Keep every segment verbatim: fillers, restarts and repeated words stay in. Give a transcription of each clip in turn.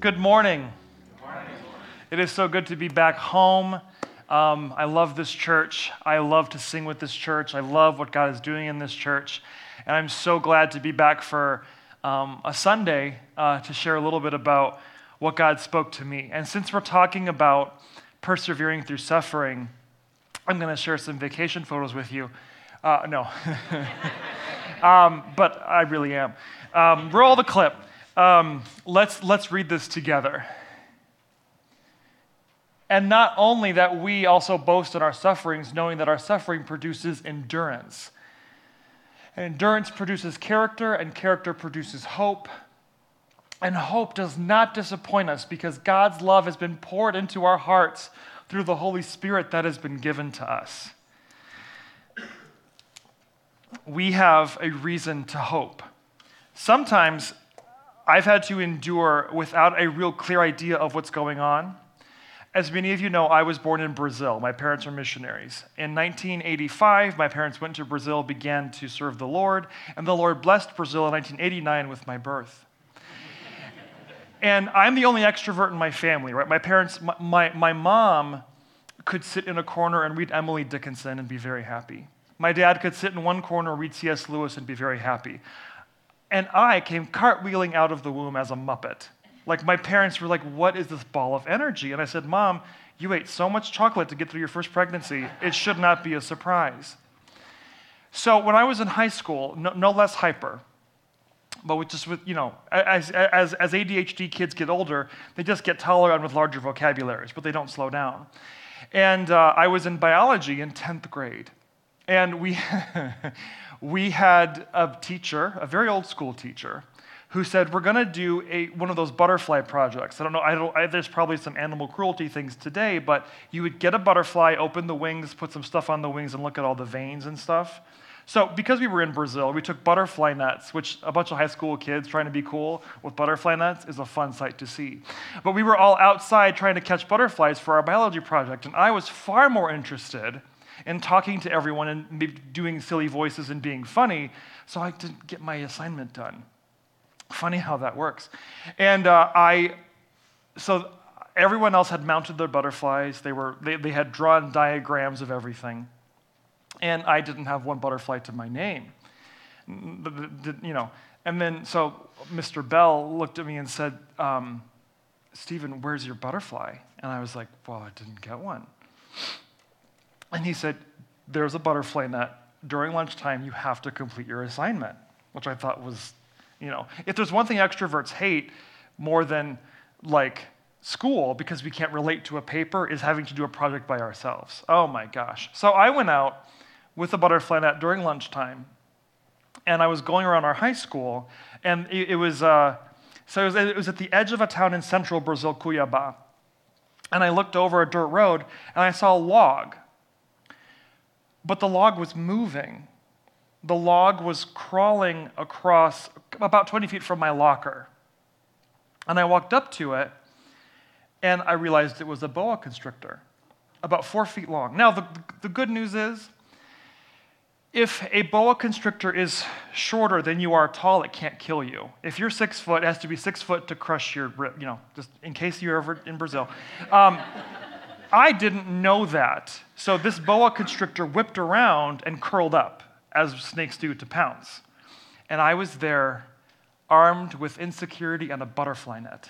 Good morning. Good morning. It is so good to be back home. Um, I love this church. I love to sing with this church. I love what God is doing in this church. And I'm so glad to be back for um, a Sunday uh, to share a little bit about what God spoke to me. And since we're talking about persevering through suffering, I'm going to share some vacation photos with you. Uh, no. um, but I really am. Um, roll the clip. Um, let's let's read this together. And not only that we also boast in our sufferings, knowing that our suffering produces endurance. And endurance produces character, and character produces hope. And hope does not disappoint us because God's love has been poured into our hearts through the Holy Spirit that has been given to us. We have a reason to hope. Sometimes I've had to endure without a real clear idea of what's going on. As many of you know, I was born in Brazil. My parents are missionaries. In nineteen eighty-five, my parents went to Brazil, began to serve the Lord, and the Lord blessed Brazil in nineteen eighty-nine with my birth. And I'm the only extrovert in my family, right? My parents, my, my, my mom could sit in a corner and read Emily Dickinson and be very happy. My dad could sit in one corner and read C S Lewis and be very happy. And I came cartwheeling out of the womb as a Muppet. Like, my parents were like, what is this ball of energy? And I said, Mom, you ate so much chocolate to get through your first pregnancy. It should not be a surprise. So when I was in high school, no, no less hyper, but with just with, you know, as, as, as A D H D kids get older, they just get taller and with larger vocabularies, but they don't slow down. And uh, I was in biology in tenth grade. And we, we had a teacher, a very old school teacher, who said, we're going to do a one of those butterfly projects. I don't know, I don't, I, there's probably some animal cruelty things today, but you would get a butterfly, open the wings, put some stuff on the wings, and look at all the veins and stuff. So because we were in Brazil, we took butterfly nets, which a bunch of high school kids trying to be cool with butterfly nets is a fun sight to see. But we were all outside trying to catch butterflies for our biology project, and I was far more interested in talking to everyone and maybe doing silly voices and being funny, so I didn't get my assignment done. Funny how that works. And uh, I, so everyone else had mounted their butterflies. They were, they, they had drawn diagrams of everything. And I didn't have one butterfly to my name. You know, and then so Mister Bell looked at me and said, um, Stephen, where's your butterfly? And I was like, well, I didn't get one. And he said, there's a butterfly net. During lunchtime, you have to complete your assignment, which I thought was, you know, if there's one thing extroverts hate more than like school, because we can't relate to a paper, is having to do a project by ourselves. Oh my gosh. So I went out with a butterfly net during lunchtime, and I was going around our high school, and it, it was, uh, so it was, it was at the edge of a town in central Brazil, Cuiabá. And I looked over a dirt road, and I saw a log. But the log was moving. The log was crawling across about twenty feet from my locker. And I walked up to it, and I realized it was a boa constrictor, about four feet long. Now, the, the good news is, if a boa constrictor is shorter than you are tall, it can't kill you. If you're six foot, it has to be six foot to crush your rib, you know, just in case you're ever in Brazil. Um, I didn't know that. So this boa constrictor whipped around and curled up, as snakes do, to pounce. And I was there, armed with insecurity and a butterfly net.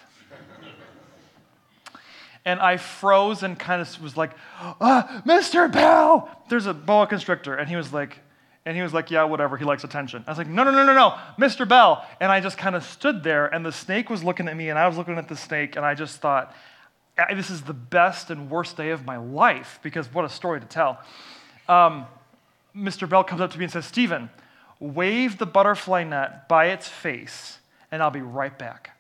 And I froze and kind of was like, ah, Mister Bell, there's a boa constrictor. And he was like, and he was like, yeah, whatever, he likes attention. I was like, no, no, no, no, no, Mister Bell. And I just kind of stood there, and the snake was looking at me, and I was looking at the snake, and I just thought, this is the best and worst day of my life, because what a story to tell. Um, Mister Bell comes up to me and says, Stephen, wave the butterfly net by its face, and I'll be right back.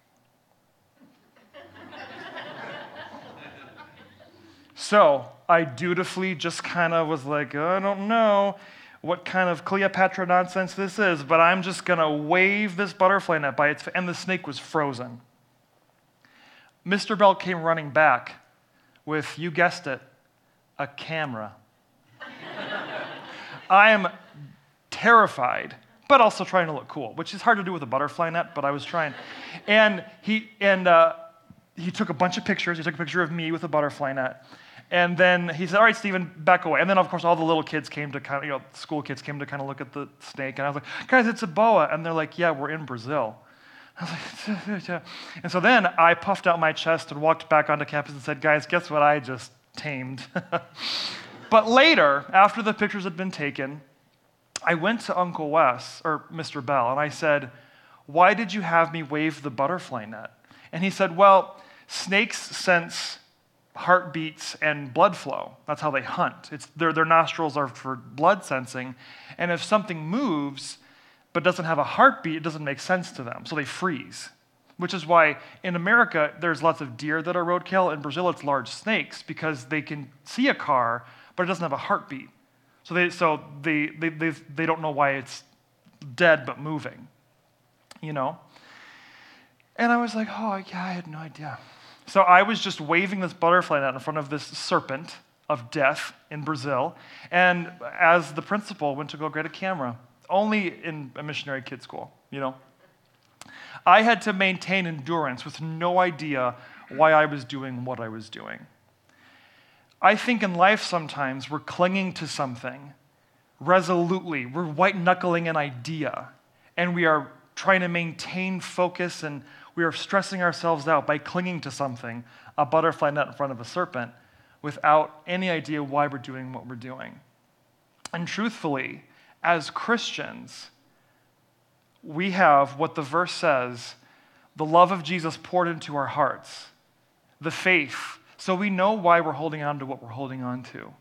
So I dutifully just kind of was like, I don't know what kind of Cleopatra nonsense this is, but I'm just going to wave this butterfly net by its face, and the snake was frozen. Mister Bell came running back with, you guessed it, a camera. I am terrified, but also trying to look cool, which is hard to do with a butterfly net, but I was trying. And he and uh, he took a bunch of pictures. He took a picture of me with a butterfly net. And then he said, all right, Stephen, back away. And then, of course, all the little kids came to kind of, you know, school kids came to kind of look at the snake. And I was like, guys, it's a boa. And they're like, yeah, we're in Brazil. I was like, yeah. And so then I puffed out my chest and walked back onto campus and said, guys, guess what I just tamed? But later, after the pictures had been taken, I went to Uncle Wes, or Mister Bell, and I said, why did you have me wave the butterfly net? And he said, well, snakes sense heartbeats and blood flow. That's how they hunt. It's their, their nostrils are for blood sensing. And if something moves but doesn't have a heartbeat, it doesn't make sense to them. So they freeze, which is why in America, there's lots of deer that are roadkill. In Brazil, it's large snakes because they can see a car, but it doesn't have a heartbeat. So they, so they, they, they, they don't know why it's dead but moving, you know? And I was like, oh, yeah, I had no idea. So I was just waving this butterfly net in front of this serpent of death in Brazil. And as the principal went to go get a camera, only in a missionary kid school, you know. I had to maintain endurance with no idea why I was doing what I was doing. I think in life sometimes we're clinging to something resolutely. We're white-knuckling an idea, and we are trying to maintain focus, and we are stressing ourselves out by clinging to something, a butterfly net in front of a serpent, without any idea why we're doing what we're doing. And truthfully, as Christians, we have what the verse says, the love of Jesus poured into our hearts, the faith, so we know why we're holding on to what we're holding on to.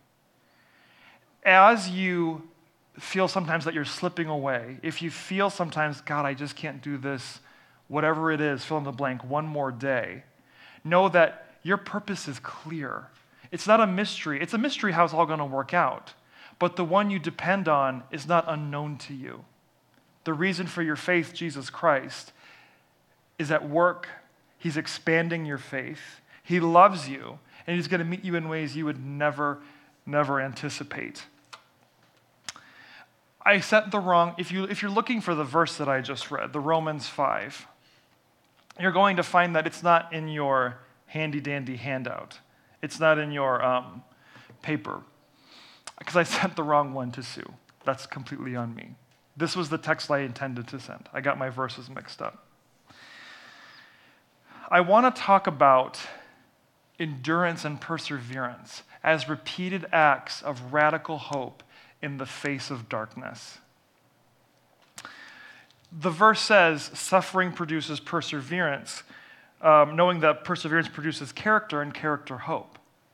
As you feel sometimes that you're slipping away, if you feel sometimes, God, I just can't do this, whatever it is, fill in the blank, one more day, know that your purpose is clear. It's not a mystery. It's a mystery how it's all going to work out. But the one you depend on is not unknown to you. The reason for your faith, Jesus Christ, is at work. He's expanding your faith. He loves you, and he's going to meet you in ways you would never, never anticipate. I set the wrong, if, you, if you're looking for the verse that I just read, the Romans five, you're going to find that it's not in your handy-dandy handout. It's not in your um, paper, because I sent the wrong one to Sue. That's completely on me. This was the text I intended to send. I got my verses mixed up. I want to talk about endurance and perseverance as repeated acts of radical hope in the face of darkness. The verse says, suffering produces perseverance, um, knowing that perseverance produces character and character hope.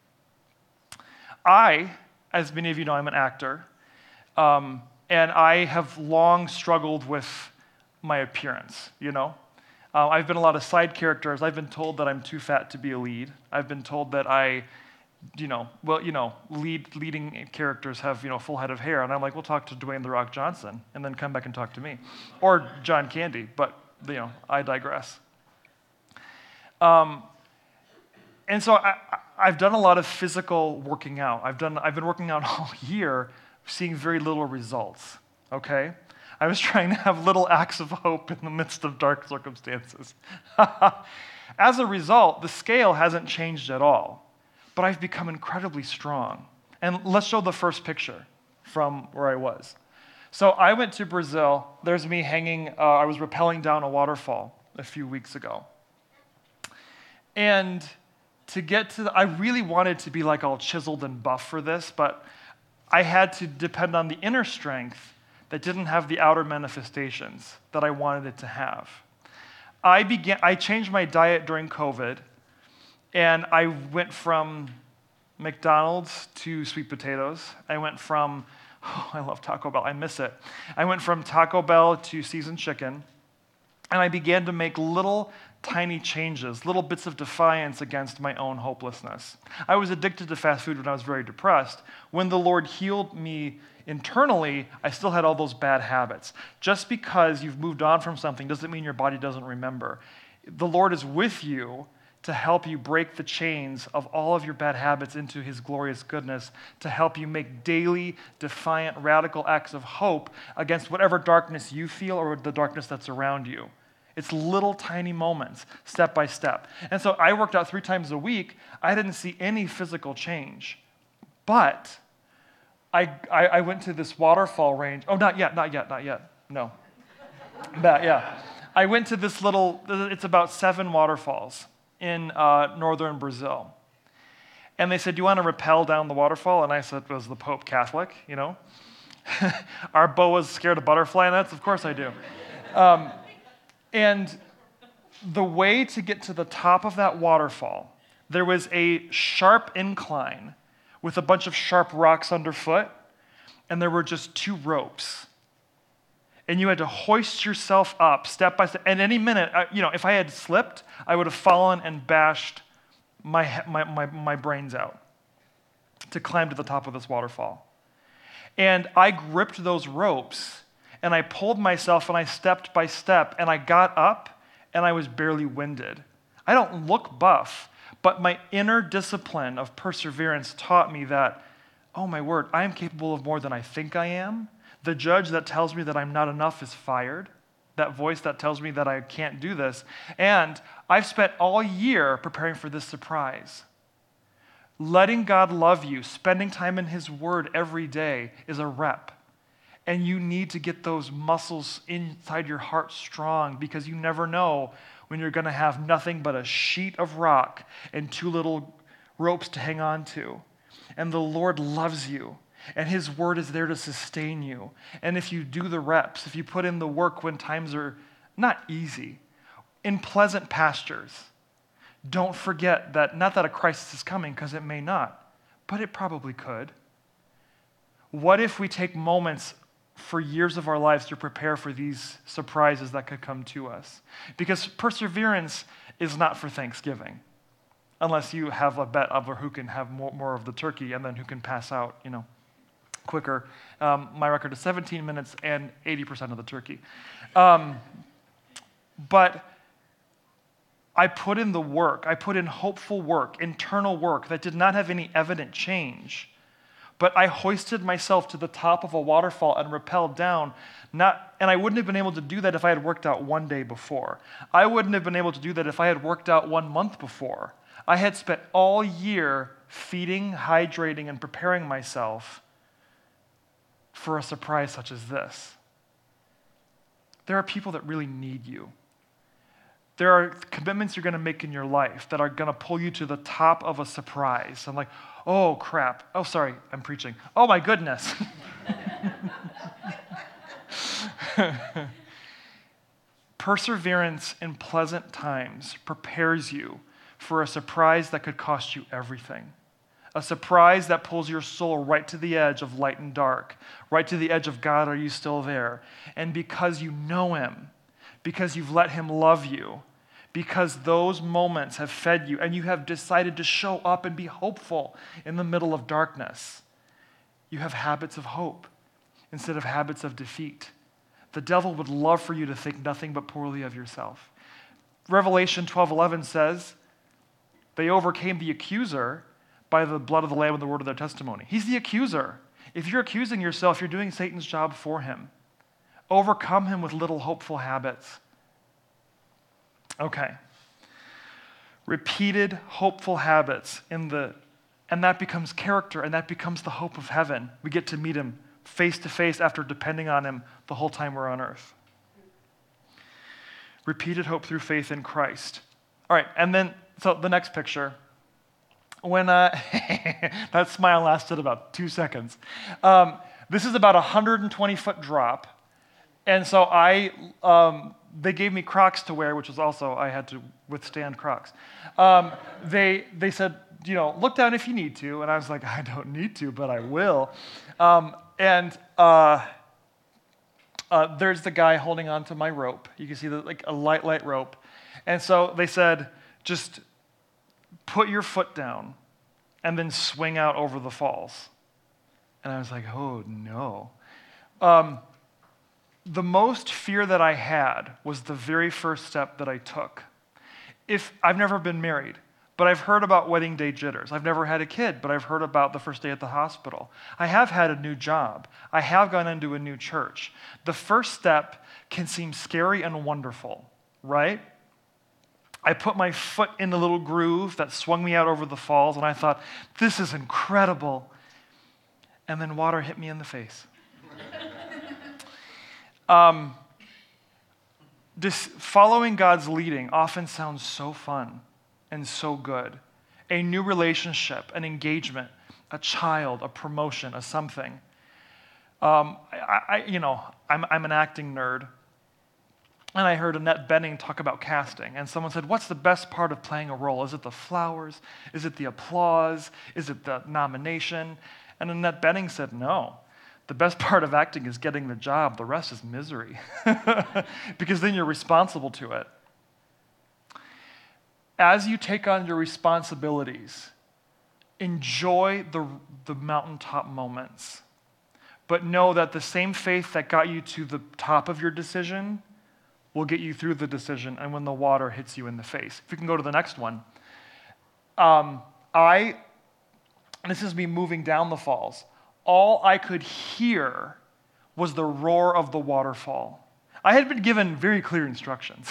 I, as many of you know, I'm an actor, um, and I have long struggled with my appearance, you know? Uh, I've been a lot of side characters. I've been told that I'm too fat to be a lead. I've been told that I, you know, well, you know, lead leading characters have, you know, full head of hair. And I'm like, we'll talk to Dwayne The Rock Johnson and then come back and talk to me. Or John Candy, but, you know, I digress. Um, and so I, I've done a lot of physical working out. I've done, I've been working out all year, seeing very little results, okay? I was trying to have little acts of hope in the midst of dark circumstances. As a result, the scale hasn't changed at all, but I've become incredibly strong. And let's show the first picture from where I was. So I went to Brazil. There's me hanging, uh, I was rappelling down a waterfall a few weeks ago. And to get to, the, I really wanted to be like all chiseled and buff for this, but I had to depend on the inner strength that didn't have the outer manifestations that I wanted it to have. I began, I changed my diet during COVID, and I went from McDonald's to sweet potatoes. I went from, oh, I love Taco Bell, I miss it. I went from Taco Bell to seasoned chicken, and I began to make little tiny changes, little bits of defiance against my own hopelessness. I was addicted to fast food when I was very depressed. When the Lord healed me internally, I still had all those bad habits. Just because you've moved on from something doesn't mean your body doesn't remember. The Lord is with you to help you break the chains of all of your bad habits into his glorious goodness, to help you make daily, defiant, radical acts of hope against whatever darkness you feel or the darkness that's around you. It's little tiny moments, step by step. And so I worked out three times a week. I didn't see any physical change. But I, I, I went to this waterfall range. Oh, not yet, not yet, not yet. No. But yeah. I went to this little, it's about seven waterfalls in uh, northern Brazil. And they said, do you want to rappel down the waterfall? And I said, was the Pope Catholic, you know? Are boas scared of butterfly nets? Of course I do. Um, and the way to get to the top of that waterfall, there was a sharp incline with a bunch of sharp rocks underfoot, and there were just two ropes. And you had to hoist yourself up step by step. And any minute, you know, if I had slipped, I would have fallen and bashed my, my, my, my brains out to climb to the top of this waterfall. And I gripped those ropes, and I pulled myself, and I stepped by step, and I got up, and I was barely winded. I don't look buff, but my inner discipline of perseverance taught me that, oh my word, I am capable of more than I think I am. The judge that tells me that I'm not enough is fired. That voice that tells me that I can't do this. And I've spent all year preparing for this surprise. Letting God love you, spending time in His Word every day is a rep. And you need to get those muscles inside your heart strong, because you never know when you're going to have nothing but a sheet of rock and two little ropes to hang on to. And the Lord loves you, and His Word is there to sustain you. And if you do the reps, if you put in the work when times are not easy, in pleasant pastures, don't forget that, not that a crisis is coming, because it may not, but it probably could. What if we take moments for years of our lives to prepare for these surprises that could come to us? Because perseverance is not for Thanksgiving, unless you have a bet over who can have more, more of the turkey and then who can pass out, you know, quicker. Um, my record is seventeen minutes and eighty percent of the turkey. Um, but I put in the work. I put in hopeful work, internal work that did not have any evident change. But I hoisted myself to the top of a waterfall and rappelled down, not, and I wouldn't have been able to do that if I had worked out one day before. I wouldn't have been able to do that if I had worked out one month before. I had spent all year feeding, hydrating, and preparing myself for a surprise such as this. There are people that really need you. There are commitments you're going to make in your life that are going to pull you to the top of a surprise. I'm like, oh, crap. Oh, sorry, I'm preaching. Oh, my goodness. Perseverance in pleasant times prepares you for a surprise that could cost you everything. A surprise that pulls your soul right to the edge of light and dark, right to the edge of God, are you still there? And because you know Him, because you've let Him love you, because those moments have fed you, and you have decided to show up and be hopeful in the middle of darkness, you have habits of hope instead of habits of defeat. The devil would love for you to think nothing but poorly of yourself. Revelation twelve eleven says, they overcame the accuser by the blood of the Lamb and the word of their testimony. He's the accuser. If you're accusing yourself, you're doing Satan's job for him. Overcome him with little hopeful habits. Okay. Repeated hopeful habits in the, and that becomes character, and that becomes the hope of heaven. We get to meet Him face to face after depending on Him the whole time we're on earth. Repeated hope through faith in Christ. All right, and then, so the next picture. When, uh, that smile lasted about two seconds. Um, this is about a one hundred twenty foot drop. And so I, um, they gave me Crocs to wear, which was also, I had to withstand Crocs. Um, they, they said, you know, look down if you need to. And I was like, I don't need to, but I will. Um, and uh, uh, there's the guy holding onto my rope. You can see the, like a light, light rope. And so they said, just put your foot down and then swing out over the falls. And I was like, oh, no. Um, the most fear that I had was the very first step that I took. If I've never been married, but I've heard about wedding day jitters. I've never had a kid, but I've heard about the first day at the hospital. I have had a new job. I have gone into a new church. The first step can seem scary and wonderful, right? I put my foot in the little groove that swung me out over the falls, and I thought, this is incredible. And then water hit me in the face. um, this following God's leading often sounds so fun and so good. A new relationship, an engagement, a child, a promotion, a something. Um, I, I, you know, I'm, I'm an acting nerd. And I heard Annette Bening talk about casting. And someone said, what's the best part of playing a role? Is it the flowers? Is it the applause? Is it the nomination? And Annette Bening said, no. The best part of acting is getting the job. The rest is misery. Because then you're responsible to it. As you take on your responsibilities, enjoy the, the mountaintop moments. But know that the same faith that got you to the top of your decision will get you through the decision and when the water hits you in the face. If you can go to the next one. Um, I, this is me moving down the falls. All I could hear was the roar of the waterfall. I had been given very clear instructions.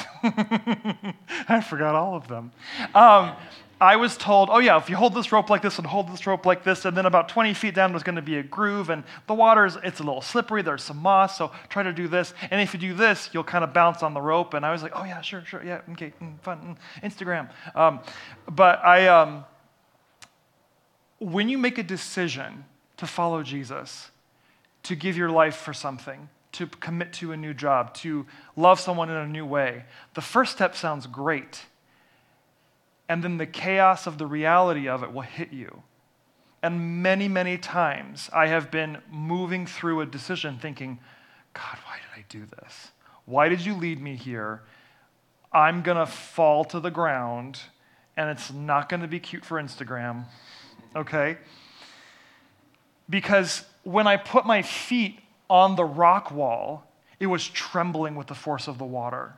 I forgot all of them. Um, I was told, oh yeah, if you hold this rope like this and hold this rope like this, and then about twenty feet down there's going to be a groove, and the water's, it's a little slippery, there's some moss, so try to do this, and if you do this, you'll kind of bounce on the rope, and I was like, oh yeah, sure, sure, yeah, okay, mm, fun, mm, Instagram. Um, but I, um, when you make a decision to follow Jesus, to give your life for something, to commit to a new job, to love someone in a new way, the first step sounds great. And then the chaos of the reality of it will hit you. And many, many times I have been moving through a decision thinking, God, why did I do this? Why did you lead me here? I'm going to fall to the ground, and it's not going to be cute for Instagram, okay? Because when I put my feet on the rock wall, it was trembling with the force of the water.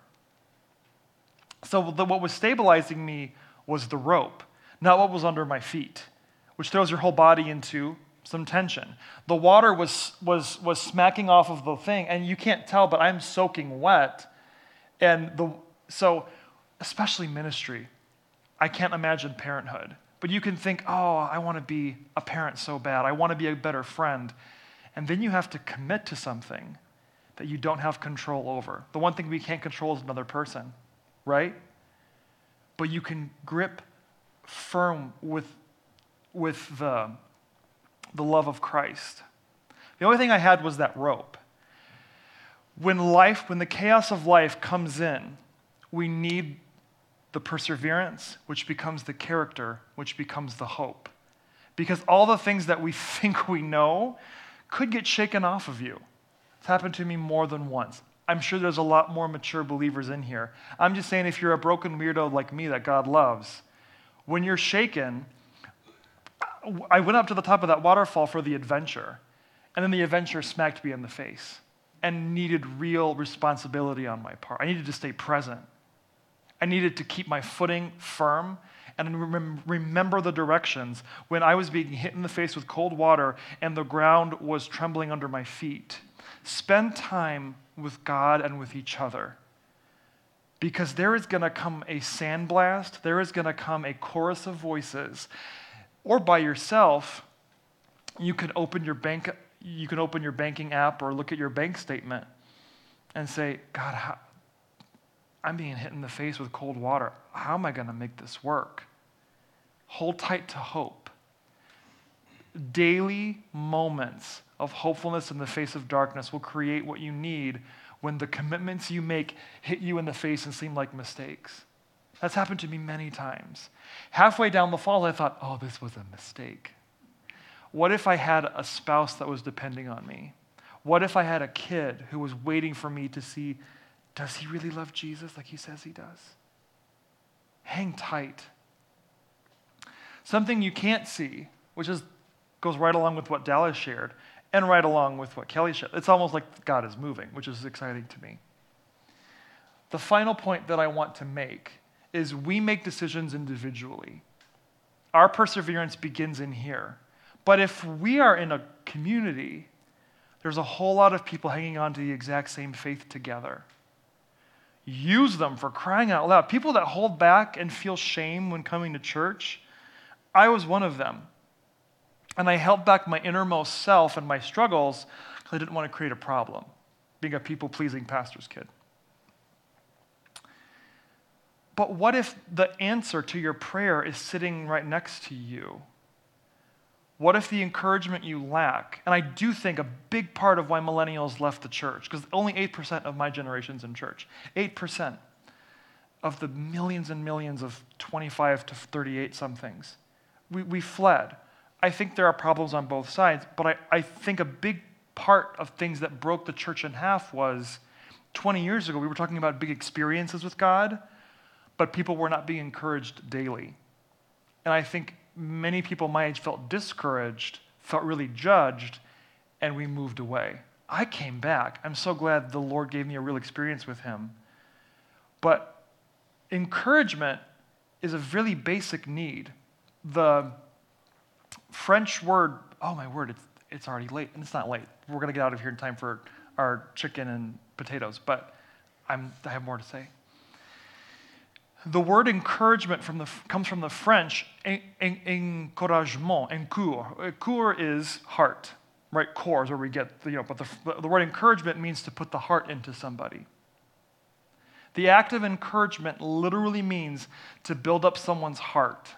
So the, what was stabilizing me was the rope, not what was under my feet, which throws your whole body into some tension. The water was, was, was smacking off of the thing, and you can't tell, but I'm soaking wet. And the, so, especially ministry, I can't imagine parenthood. But you can think, oh, I want to be a parent so bad. I want to be a better friend. And then you have to commit to something that you don't have control over. The one thing we can't control is another person, right? But you can grip firm with, with the, the love of Christ. The only thing I had was that rope. When life, when the chaos of life comes in, we need the perseverance, which becomes the character, which becomes the hope. Because all the things that we think we know could get shaken off of you. It's happened to me more than once. I'm sure there's a lot more mature believers in here. I'm just saying, if you're a broken weirdo like me that God loves, when you're shaken, I went up to the top of that waterfall for the adventure, and then the adventure smacked me in the face and needed real responsibility on my part. I needed to stay present. I needed to keep my footing firm and rem- remember the directions when I was being hit in the face with cold water and the ground was trembling under my feet. Spend time with God and with each other. Because there is going to come a sandblast, there is going to come a chorus of voices, or by yourself, you can open your bank, you can open your banking app or look at your bank statement and say, God, how, I'm being hit in the face with cold water. How am I going to make this work? Hold tight to hope. Daily moments of hopefulness in the face of darkness will create what you need when the commitments you make hit you in the face and seem like mistakes. That's happened to me many times. Halfway down the fall, I thought, oh, this was a mistake. What if I had a spouse that was depending on me? What if I had a kid who was waiting for me to see, does he really love Jesus like he says he does? Hang tight. Something you can't see, which is goes right along with what Dallas shared, and right along with what Kelly shared. It's almost like God is moving, which is exciting to me. The final point that I want to make is we make decisions individually. Our perseverance begins in here. But if we are in a community, there's a whole lot of people hanging on to the exact same faith together. Use them, for crying out loud. People that hold back and feel shame when coming to church, I was one of them. And I held back my innermost self and my struggles because I didn't want to create a problem, being a people-pleasing pastor's kid. But what if the answer to your prayer is sitting right next to you? What if the encouragement you lack, and I do think a big part of why millennials left the church, because only eight percent of my generation's in church, eight percent of the millions and millions of twenty-five to thirty-eight somethings, we, we fled. I think there are problems on both sides, but I, I think a big part of things that broke the church in half was twenty years ago, we were talking about big experiences with God, but people were not being encouraged daily. And I think many people my age felt discouraged, felt really judged, and we moved away. I came back. I'm so glad the Lord gave me a real experience with him. But encouragement is a really basic need. The French word, oh my word, it's, it's already late, and it's not late. We're going to get out of here in time for our chicken and potatoes, but I'm, I have more to say. The word encouragement from the, comes from the French, en, en, encouragement, encour. Cour is heart, right? Core is where we get, the, you know, but the, the word encouragement means to put the heart into somebody. The act of encouragement literally means to build up someone's heart.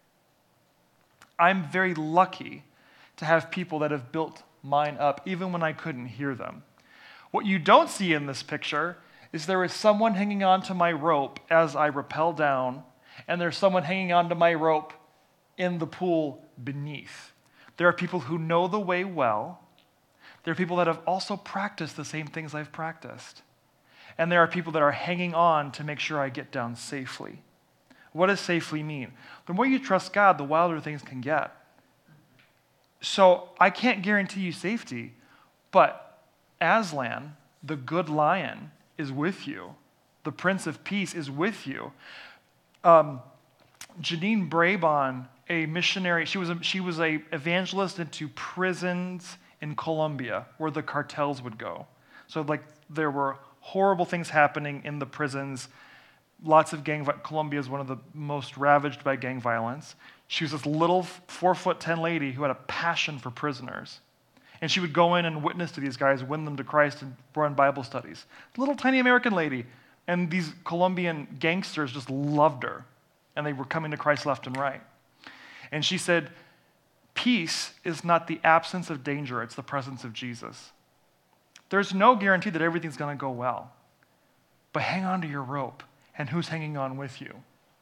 I'm very lucky to have people that have built mine up, even when I couldn't hear them. What you don't see in this picture is there is someone hanging on to my rope as I rappel down, and there's someone hanging on to my rope in the pool beneath. There are people who know the way well. There are people that have also practiced the same things I've practiced. And there are people that are hanging on to make sure I get down safely. What does safely mean? The more you trust God, the wilder things can get. So I can't guarantee you safety, but Aslan, the good lion, is with you. The Prince of Peace is with you. Um, Janine Brabon, a missionary, she was a, she was a evangelist into prisons in Colombia where the cartels would go. So like there were horrible things happening in the prisons. Lots of gang violence. Colombia is one of the most ravaged by gang violence. She was this little four foot ten lady who had a passion for prisoners. And she would go in and witness to these guys, win them to Christ, and run Bible studies. Little tiny American lady. And these Colombian gangsters just loved her. And they were coming to Christ left and right. And she said, peace is not the absence of danger, it's the presence of Jesus. There's no guarantee that everything's going to go well. But hang on to your rope. And who's hanging on with you?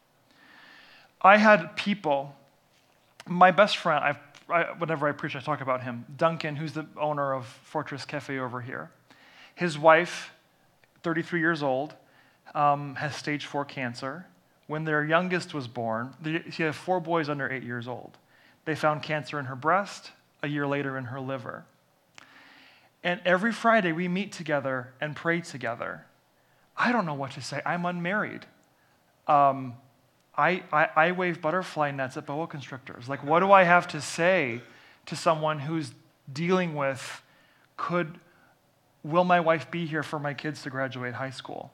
I had people, my best friend, I've I, whenever I preach, I talk about him. Duncan, who's the owner of Fortress Cafe over here. His wife, thirty-three years old, um, has stage four cancer. When their youngest was born, they, she had four boys under eight years old. They found cancer in her breast, a year later in her liver. And every Friday we meet together and pray together. I don't know what to say. I'm unmarried. Um, I, I, I wave butterfly nets at boa constrictors. Like, what do I have to say to someone who's dealing with, could, will my wife be here for my kids to graduate high school?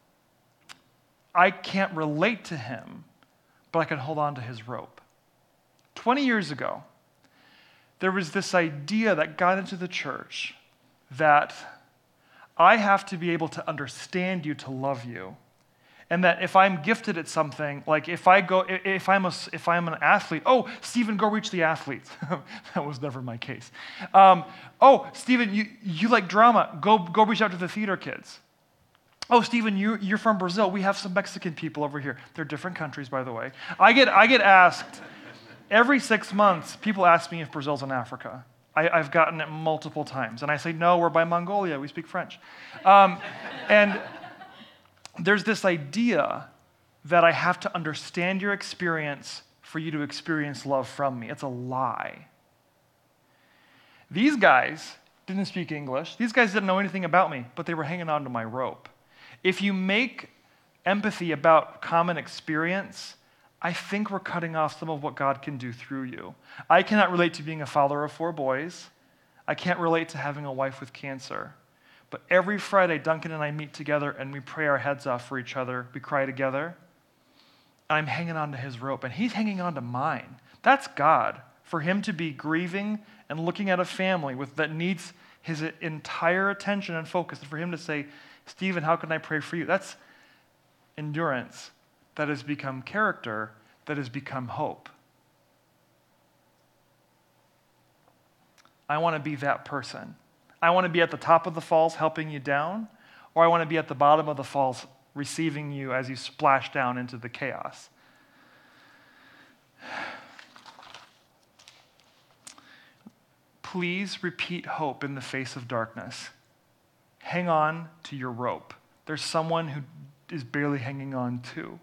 I can't relate to him, but I can hold on to his rope. twenty years ago, there was this idea that got into the church that I have to be able to understand you to love you. And that if I'm gifted at something, like if I go, if I'm a, if I'm an athlete, oh, Stephen, go reach the athletes. That was never my case. Um, oh, Stephen, you, you like drama. Go go reach out to the theater kids. Oh, Stephen, you you're from Brazil. We have some Mexican people over here. They're different countries, by the way. I get I get asked every six months. People ask me if Brazil's in Africa. I, I've gotten it multiple times, and I say no. We're by Mongolia. We speak French, um, and. There's this idea that I have to understand your experience for you to experience love from me. It's a lie. These guys didn't speak English. These guys didn't know anything about me, but they were hanging on to my rope. If you make empathy about common experience, I think we're cutting off some of what God can do through you. I cannot relate to being a father of four boys. I can't relate to having a wife with cancer. But every Friday, Duncan and I meet together and we pray our heads off for each other. We cry together. I'm hanging on to his rope and he's hanging on to mine. That's God. For him to be grieving and looking at a family with that needs his entire attention and focus, and for him to say, Stephen, how can I pray for you? That's endurance that has become character, that has become hope. I want to be that person. I want to be at the top of the falls helping you down, or I want to be at the bottom of the falls receiving you as you splash down into the chaos. Please repeat hope in the face of darkness. Hang on to your rope. There's someone who is barely hanging on too.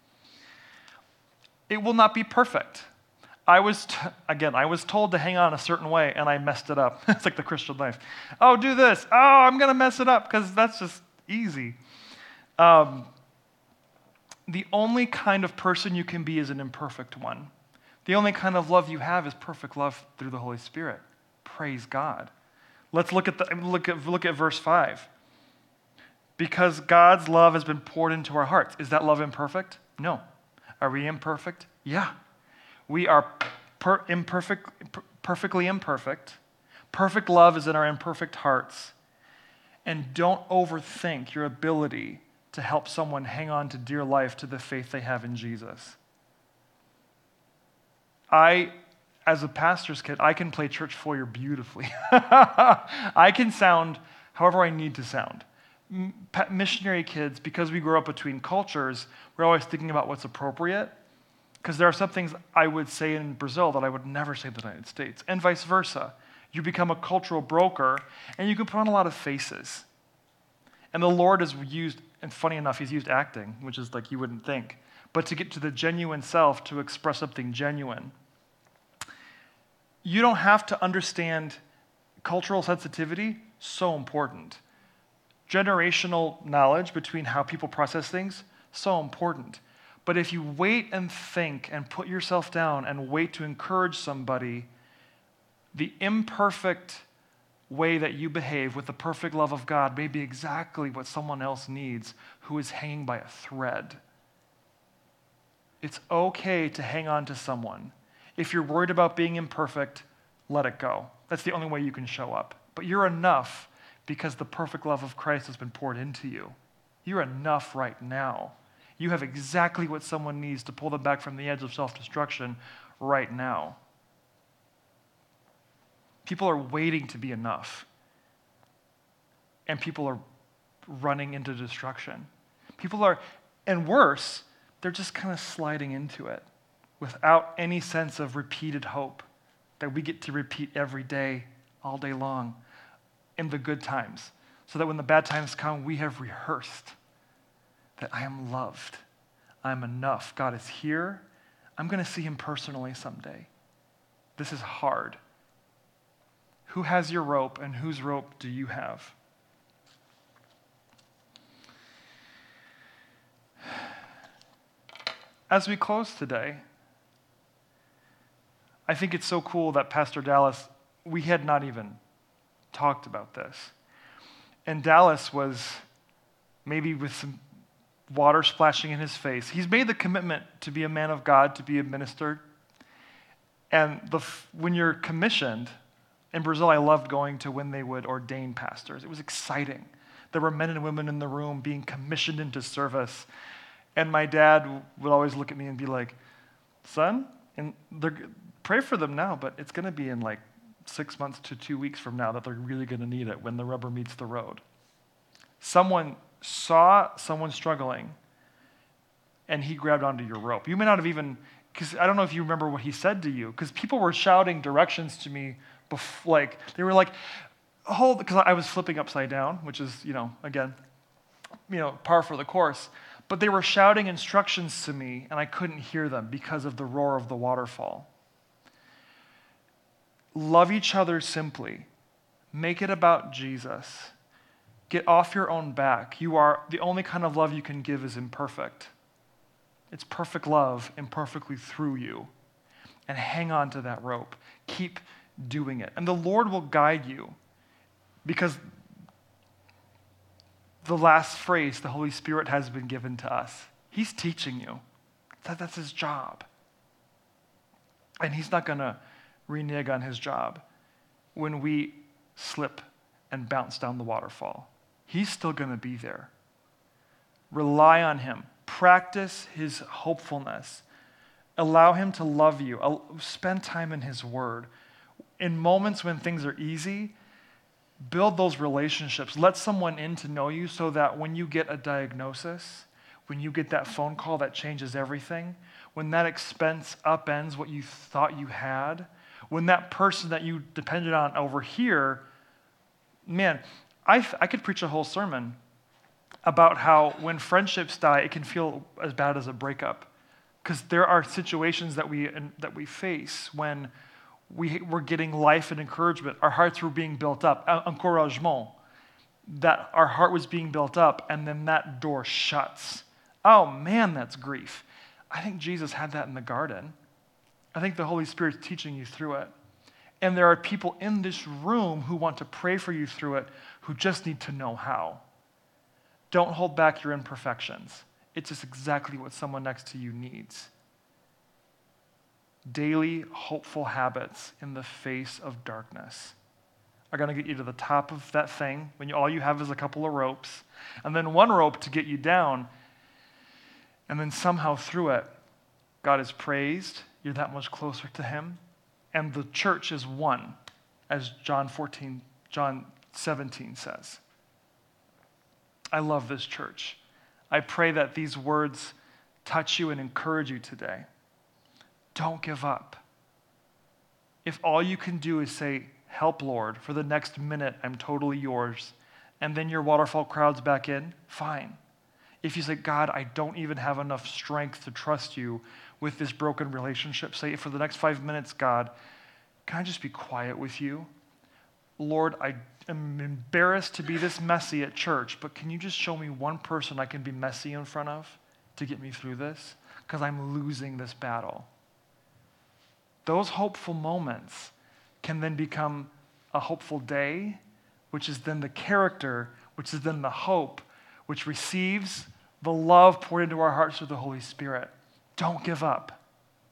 It will not be perfect. I was, t- again, I was told to hang on a certain way and I messed it up. It's like the Christian life. Oh, do this. Oh, I'm going to mess it up because that's just easy. Um, the only kind of person you can be is an imperfect one. The only kind of love you have is perfect love through the Holy Spirit. Praise God. Let's look at the look at look at verse five. Because God's love has been poured into our hearts. Is that love imperfect? No. Are we imperfect? Yeah. We are per- imperfect, per- perfectly imperfect. Perfect love is in our imperfect hearts. And don't overthink your ability to help someone hang on to dear life to the faith they have in Jesus. I, as a pastor's kid, I can play church foyer beautifully. I can sound however I need to sound. Missionary kids, because we grow up between cultures, we're always thinking about what's appropriate. Because there are some things I would say in Brazil that I would never say in the United States, and vice versa. You become a cultural broker, and you can put on a lot of faces. And the Lord has used, and funny enough, he's used acting, which is like you wouldn't think, but to get to the genuine self, to express something genuine. You don't have to understand cultural sensitivity, so important. Generational knowledge between how people process things, so important. But if you wait and think and put yourself down and wait to encourage somebody, the imperfect way that you behave with the perfect love of God may be exactly what someone else needs who is hanging by a thread. It's okay to hang on to someone. If you're worried about being imperfect, let it go. That's the only way you can show up. But you're enough because the perfect love of Christ has been poured into you. You're enough right now. You have exactly what someone needs to pull them back from the edge of self-destruction right now. People are waiting to be enough. And people are running into destruction. People are, and worse, they're just kind of sliding into it without any sense of repeated hope that we get to repeat every day, all day long, in the good times, so that when the bad times come, we have rehearsed that I am loved, I'm enough, God is here, I'm going to see him personally someday. This is hard. Who has your rope and whose rope do you have? As we close today, I think it's so cool that Pastor Dallas, we had not even talked about this. And Dallas was maybe with some water splashing in his face. He's made the commitment to be a man of God, to be a minister. And the, when you're commissioned, in Brazil, I loved going to when they would ordain pastors. It was exciting. There were men and women in the room being commissioned into service. And my dad would always look at me and be like, son, and they're, pray for them now, but it's going to be in like six months to two weeks from now that they're really going to need it when the rubber meets the road. Someone saw someone struggling, and he grabbed onto your rope. You may not have even, because I don't know if you remember what he said to you, because people were shouting directions to me, bef- like, they were like, hold, because I was flipping upside down, which is, you know, again, you know, par for the course. But they were shouting instructions to me, and I couldn't hear them because of the roar of the waterfall. Love each other simply. Make it about Jesus. Get off your own back. You are, the only kind of love you can give is imperfect. It's perfect love imperfectly through you. And hang on to that rope. Keep doing it. And the Lord will guide you, because the last phrase, the Holy Spirit has been given to us. He's teaching you. That, that's his job. And he's not going to renege on his job when we slip and bounce down the waterfall. He's still going to be there. Rely on him. Practice his hopefulness. Allow him to love you. Spend time in his word. In moments when things are easy, build those relationships. Let someone in to know you so that when you get a diagnosis, when you get that phone call that changes everything, when that expense upends what you thought you had, when that person that you depended on over here, man, I, I could preach a whole sermon about how when friendships die, it can feel as bad as a breakup. Because there are situations that we that we face when we were getting life and encouragement. Our hearts were being built up, encouragement, that our heart was being built up, and then that door shuts. Oh man, that's grief. I think Jesus had that in the garden. I think the Holy Spirit's teaching you through it. And there are people in this room who want to pray for you through it, who just need to know how. Don't hold back your imperfections. It's just exactly what someone next to you needs. Daily hopeful habits in the face of darkness are going to get you to the top of that thing when you, all you have is a couple of ropes, and then one rope to get you down, and then somehow through it, God is praised, you're that much closer to him, and the church is one, as John fourteen, John seventeen says. I love this church. I pray that these words touch you and encourage you today. Don't give up. If all you can do is say, help, Lord, for the next minute, I'm totally yours, and then your waterfall crowds back in, fine. If you say, God, I don't even have enough strength to trust you with this broken relationship, say, for the next five minutes, God, can I just be quiet with you? Lord, I am embarrassed to be this messy at church, but can you just show me one person I can be messy in front of to get me through this? Because I'm losing this battle. Those hopeful moments can then become a hopeful day, which is then the character, which is then the hope, which receives the love poured into our hearts through the Holy Spirit. Don't give up.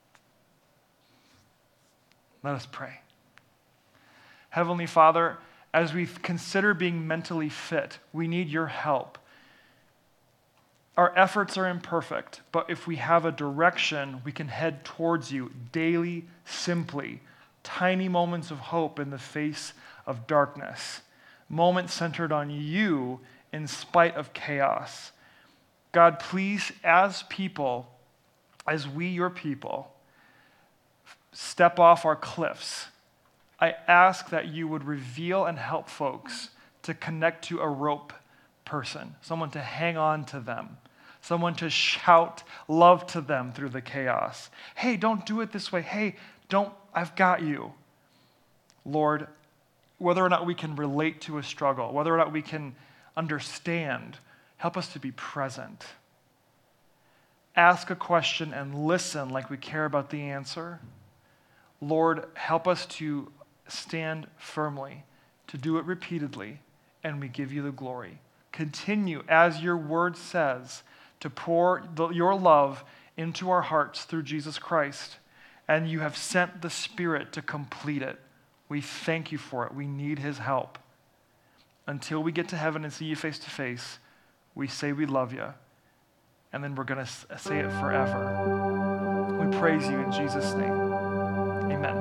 Let us pray. Heavenly Father, as we consider being mentally fit, we need your help. Our efforts are imperfect, but if we have a direction, we can head towards you daily, simply. Tiny moments of hope in the face of darkness. Moments centered on you in spite of chaos. God, please, as people, as we, your people, step off our cliffs. I ask that you would reveal and help folks to connect to a rope person, someone to hang on to them, someone to shout love to them through the chaos. Hey, don't do it this way. Hey, don't, I've got you. Lord, whether or not we can relate to a struggle, whether or not we can understand, help us to be present. Ask a question and listen like we care about the answer. Lord, help us to stand firmly, to do it repeatedly, and we give you the glory. Continue, as your word says, to pour the, your love into our hearts through Jesus Christ, and you have sent the Spirit to complete it. We thank you for it. We need his help. Until we get to heaven and see you face to face, we say we love you, and then we're going to say it forever. We praise you in Jesus' name.